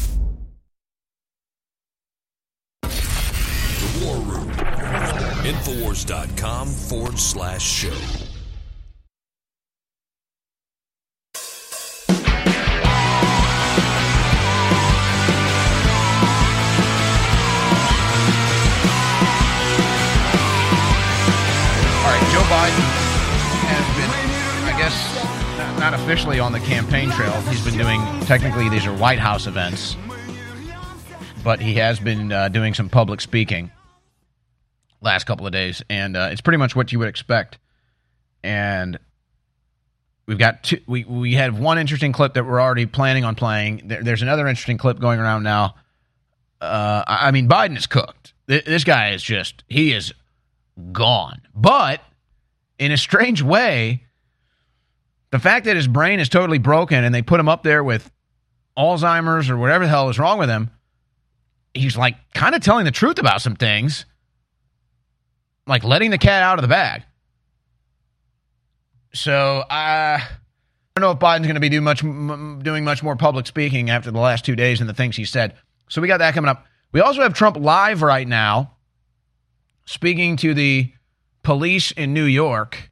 War Room. Infowars dot com forward slash show. All right, Joe Biden has been, I guess, not, not officially on the campaign trail. He's been doing, technically these are White House events, but he has been uh, doing some public speaking last couple of days, and uh, it's pretty much what you would expect. And we've got two, we we have one interesting clip that we're already planning on playing. There, there's another interesting clip going around now. Uh, I mean, Biden is cooked. This guy is just, he is gone. But in a strange way, the fact that his brain is totally broken and they put him up there with Alzheimer's or whatever the hell is wrong with him, he's like kind of telling the truth about some things, like letting the cat out of the bag. So uh, I don't know if Biden's going to be do much, m- doing much more public speaking after the last two days and the things he said. So we got that coming up. We also have Trump live right now speaking to the police in New York.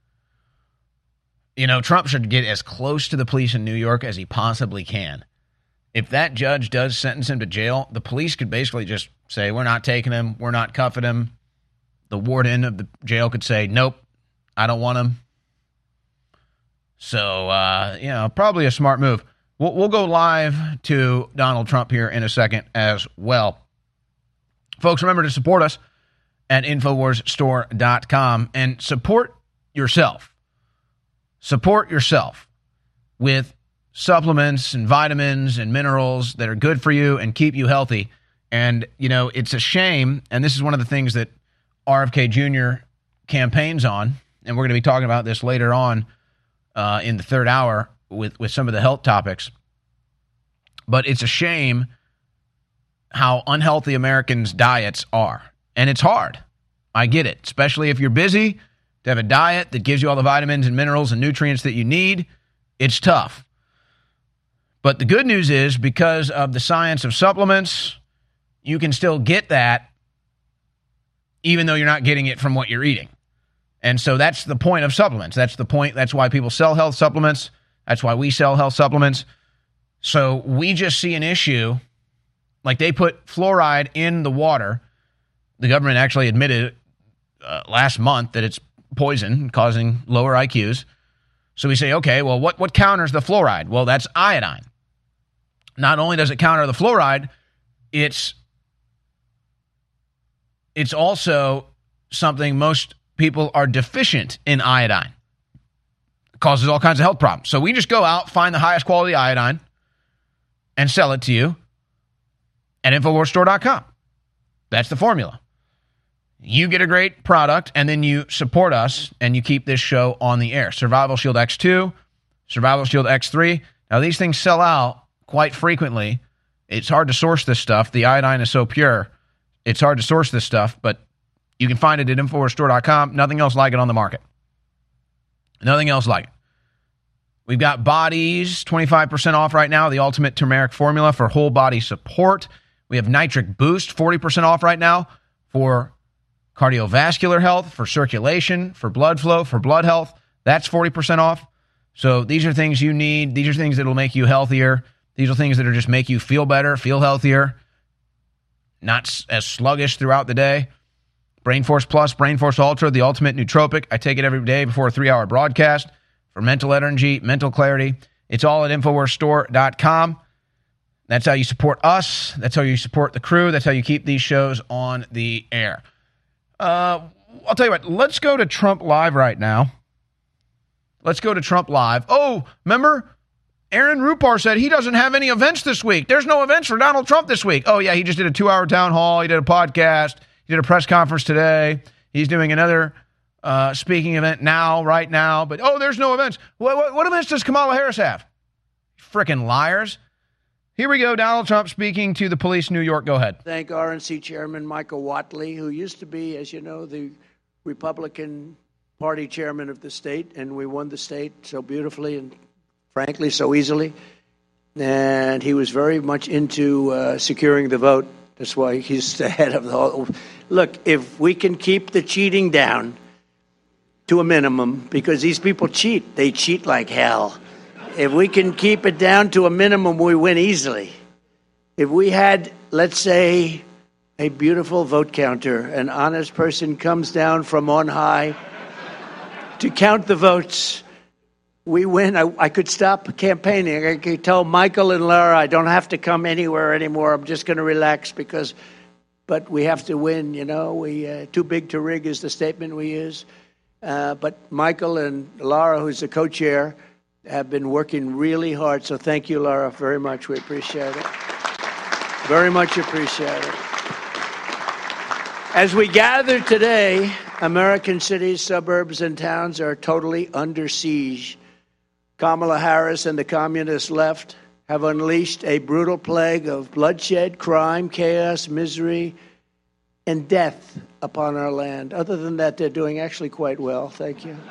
You know, Trump should get as close to the police in New York as he possibly can. If that judge does sentence him to jail, the police could basically just say, we're not taking him, we're not cuffing him. The warden of the jail could say, nope, I don't want him. So, uh, you know, probably a smart move. We'll, we'll go live to Donald Trump here in a second as well. Folks, remember to support us at Infowars Store dot com and support yourself. Support yourself with supplements and vitamins and minerals that are good for you and keep you healthy. And, you know, it's a shame, and this is one of the things that R F K Junior campaigns on, and we're going to be talking about this later on uh, in the third hour with, with some of the health topics. But it's a shame how unhealthy Americans' diets are. And it's hard. I get it, especially if you're busy, to have a diet that gives you all the vitamins and minerals and nutrients that you need. It's tough. But the good news is, because of the science of supplements, you can still get that even though you're not getting it from what you're eating. And so that's the point of supplements. That's the point. That's why people sell health supplements. That's why we sell health supplements. So we just see an issue, like they put fluoride in the water. The government actually admitted uh, last month that it's poison, causing lower I Qs. So we say, okay, well, what, what counters the fluoride? Well, that's iodine. not only does it counter the fluoride, it's it's also something most people are deficient in iodine. It causes all kinds of health problems. So we just go out, find the highest quality iodine, and sell it to you at Infowars Store dot com. That's the formula. You get a great product, and then you support us, and you keep this show on the air. Survival Shield X two, Survival Shield X three. Now, these things sell out quite frequently. It's hard to source this stuff. The iodine is so pure, it's hard to source this stuff, but you can find it at Infowars Store dot com. Nothing else like it on the market. Nothing else like it. We've got Bodies, twenty-five percent off right now, the ultimate turmeric formula for whole body support. We have Nitric Boost, forty percent off right now for cardiovascular health, for circulation, for blood flow, for blood health. That's forty percent off. So these are things you need. These are things that will make you healthier. These are things that will just make you feel better, feel healthier, not as sluggish throughout the day. Brain Force Plus, Brain Force Ultra, the ultimate nootropic. I take it every day before a three-hour broadcast for mental energy, mental clarity. It's all at Infowars Store dot com. That's how you support us. That's how you support the crew. That's how you keep these shows on the air. Uh, I'll tell you what. Let's go to Trump Live right now. Let's go to Trump Live. Oh, remember? Aaron Rupar said he doesn't have any events this week. There's no events for Donald Trump this week. Oh, yeah, he just did a two-hour town hall. He did a podcast. He did a press conference today. He's doing another uh, speaking event now, right now. But, oh, there's no events. What, what, what events does Kamala Harris have? Frickin' liars. Here we go. Donald Trump speaking to the police in New York. Go ahead. Thank R N C Chairman Michael Whatley, who used to be, as you know, the Republican Party chairman of the state, and we won the state so beautifully and, frankly, so easily. And he was very much into uh, securing the vote. That's why he's the head of the whole. Look, if we can keep the cheating down to a minimum, because these people cheat. They cheat like hell. If we can keep it down to a minimum, we win easily. If we had, let's say, a beautiful vote counter, an honest person comes down from on high to count the votes, we win. I, I could stop campaigning. I could tell Michael and Laura I don't have to come anywhere anymore. I'm just going to relax because, but we have to win, you know. We uh, too big to rig is the statement we use. Uh, but Michael and Laura, who's the co-chair, have been working really hard. So thank you, Laura, very much. We appreciate it. Very much appreciate it. As we gather today, American cities, suburbs, and towns are totally under siege. Kamala Harris and the communist left have unleashed a brutal plague of bloodshed, crime, chaos, misery, and death upon our land. Other than that, they're doing actually quite well. Thank you.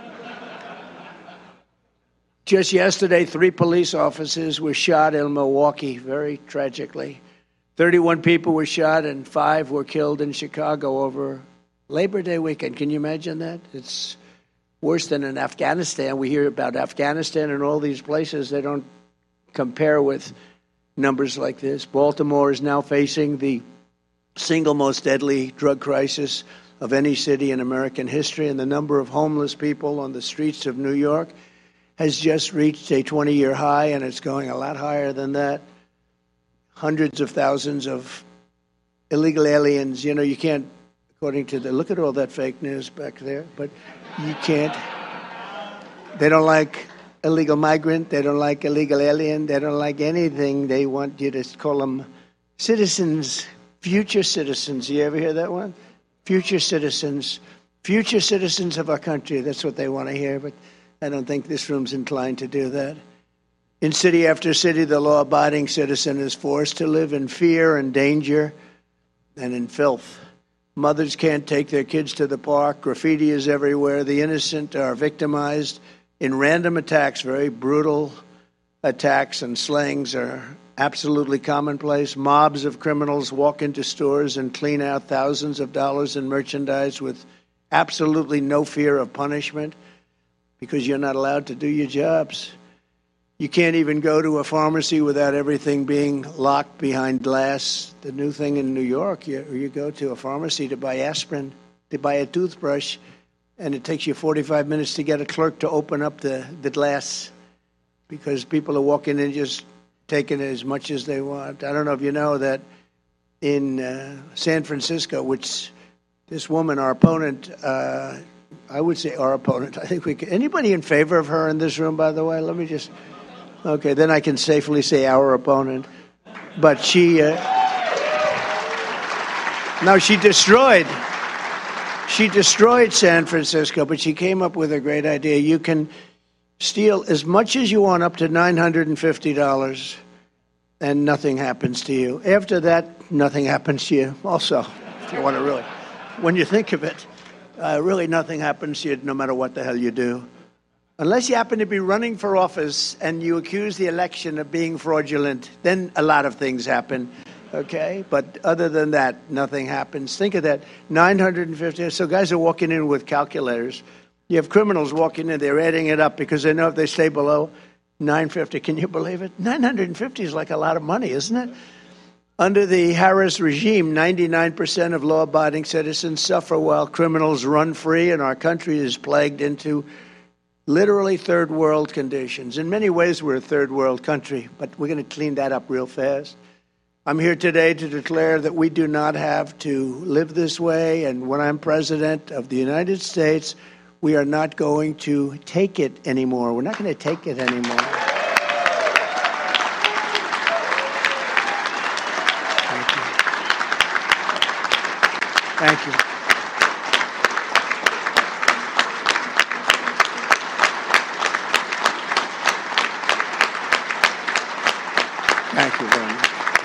Just yesterday, three police officers were shot in Milwaukee, very tragically. thirty-one people were shot and five were killed in Chicago over Labor Day weekend. Can you imagine that? It's worse than in Afghanistan. We hear about Afghanistan and all these places. They don't compare with numbers like this. Baltimore is now facing the single most deadly drug crisis of any city in American history, and the number of homeless people on the streets of New York has just reached a twenty-year high, and it's going a lot higher than that. Hundreds of thousands of illegal aliens. You know, you can't, according to the, look at all that fake news back there, but you can't. They don't like illegal migrant. They don't like illegal alien. They don't like anything. They want you to call them citizens, future citizens. You ever hear that one? Future citizens, future citizens of our country. That's what they want to hear, but I don't think this room's inclined to do that. In city after city, the law-abiding citizen is forced to live in fear and danger and in filth. Mothers can't take their kids to the park. Graffiti is everywhere. The innocent are victimized in random attacks. Very brutal attacks and slayings are absolutely commonplace. Mobs of criminals walk into stores and clean out thousands of dollars in merchandise with absolutely no fear of punishment because you're not allowed to do your jobs. You can't even go to a pharmacy without everything being locked behind glass. The new thing in New York, you, you go to a pharmacy to buy aspirin, to buy a toothbrush, and it takes you forty-five minutes to get a clerk to open up the, the glass because people are walking in just taking as much as they want. I don't know if you know that in uh, San Francisco, which this woman, our opponent, uh, I would say our opponent, I think we can. Anybody in favor of her in this room, by the way? Let me just, okay, then I can safely say our opponent. But she, uh, now she destroyed, she destroyed San Francisco, but she came up with a great idea. You can steal as much as you want, up to nine hundred fifty dollars, and nothing happens to you. After that, nothing happens to you also, if you want to really. When you think of it, uh, really nothing happens to you no matter what the hell you do. Unless you happen to be running for office and you accuse the election of being fraudulent, then a lot of things happen, okay? But other than that, nothing happens. Think of that, nine hundred fifty. So guys are walking in with calculators. You have criminals walking in, they're adding it up because they know if they stay below nine hundred fifty, can you believe it? nine hundred fifty is like a lot of money, isn't it? Under the Harris regime, ninety-nine percent of law-abiding citizens suffer while criminals run free, and our country is plagued into literally third world conditions. In many ways, we're a third world country, but we're going to clean that up real fast. I'm here today to declare that we do not have to live this way, and when I'm president of the United States, we are not going to take it anymore. We're not going to take it anymore. Thank you. Thank you. Thank you very much.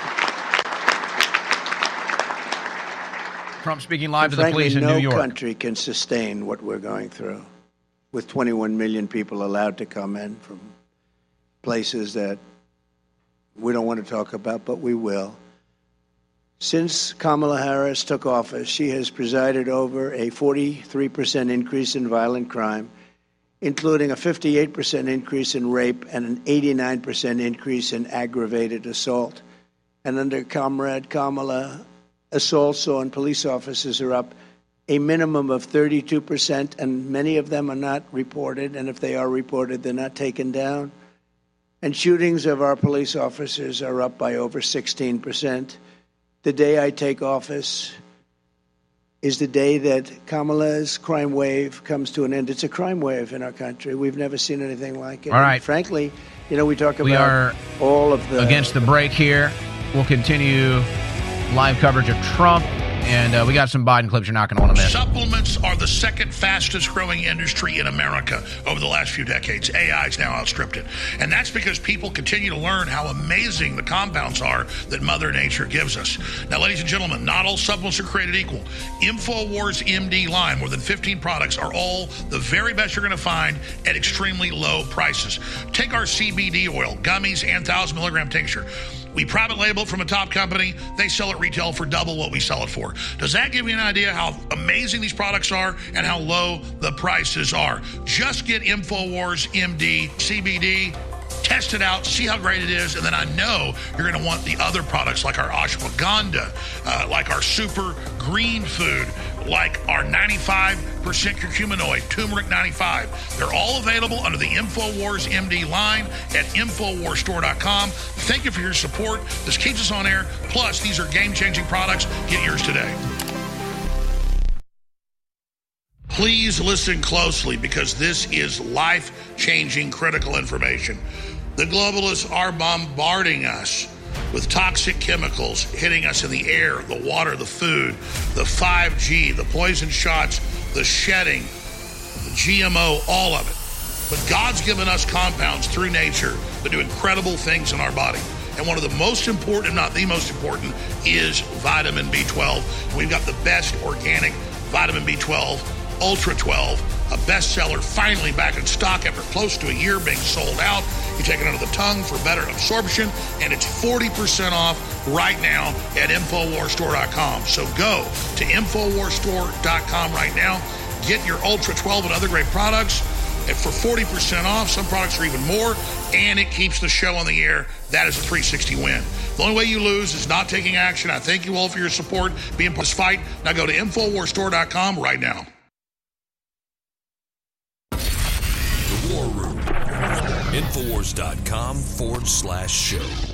Trump speaking live and to the frankly, police in no New York. No country can sustain what we're going through, with twenty-one million people allowed to come in from places that we don't want to talk about, but we will. Since Kamala Harris took office, she has presided over a forty-three percent increase in violent crime, including a fifty-eight percent increase in rape and an eighty-nine percent increase in aggravated assault. And under Comrade Kamala, assaults on police officers are up a minimum of thirty-two percent, and many of them are not reported, and if they are reported, they're not taken down. And shootings of our police officers are up by over sixteen percent. The day I take office is the day that Kamala's crime wave comes to an end. It's a crime wave in our country. We've never seen anything like it. All right. And frankly, you know, we talk about we are all of the... against the break here. We'll continue live coverage of Trump, and uh, we got some Biden clips you're not going to want to miss. Supplements are the second fastest growing industry in America over the last few decades. A I's now outstripped it. And that's because people continue to learn how amazing the compounds are that Mother Nature gives us. Now, ladies and gentlemen, not all supplements are created equal. InfoWars M D line, more than fifteen products, are all the very best you're going to find at extremely low prices. Take our C B D oil, gummies, and one thousand milligram tincture. We private label it from a top company. They sell it retail for double what we sell it for. Does that give you an idea how amazing these products are and how low the prices are? Just get InfoWars M D C B D, test it out, see how great it is, and then I know you're going to want the other products like our ashwagandha, uh, like our super green food, like our ninety-five percent curcuminoid, turmeric ninety-five. They're all available under the InfoWars M D line at Infowars Store dot com. Thank you for your support. This keeps us on air. Plus, these are game-changing products. Get yours today. Please listen closely because this is life-changing critical information. The globalists are bombarding us with toxic chemicals hitting us in the air, the water, the food, the five G, the poison shots, the shedding, the G M O, all of it. But God's given us compounds through nature that do incredible things in our body. And one of the most important, if not the most important, is vitamin B twelve. We've got the best organic vitamin B twelve, Ultra twelve, a bestseller, finally back in stock after close to a year being sold out. You take it under the tongue for better absorption, and it's forty percent off right now at Infowars Store dot com. So go to Infowars Store dot com right now. Get your Ultra twelve and other great products and for forty percent off. Some products are even more, and it keeps the show on the air. That is a three sixty win. The only way you lose is not taking action. I thank you all for your support, being part of this fight. Now go to Infowars Store dot com right now. War Room. Infowars dot com forward slash show.